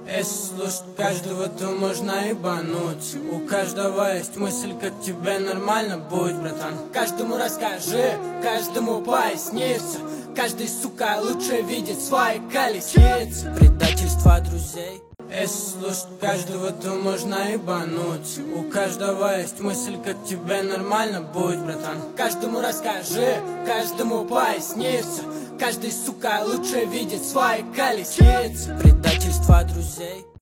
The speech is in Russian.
Если слушать каждого, то можно ебануться. У каждого есть мысль, как тебе нормально будет, братан. Каждому расскажи, каждому пояснится. Каждый, сука, лучше видит свои колесницы. Предательство друзей. Если слушать каждого, то можно ебануться. У каждого есть мысль, как тебе нормально будет, братан. Каждому расскажи, каждому пояснится. Каждый, сука, лучше видит свои колесницы. Предательство друзей.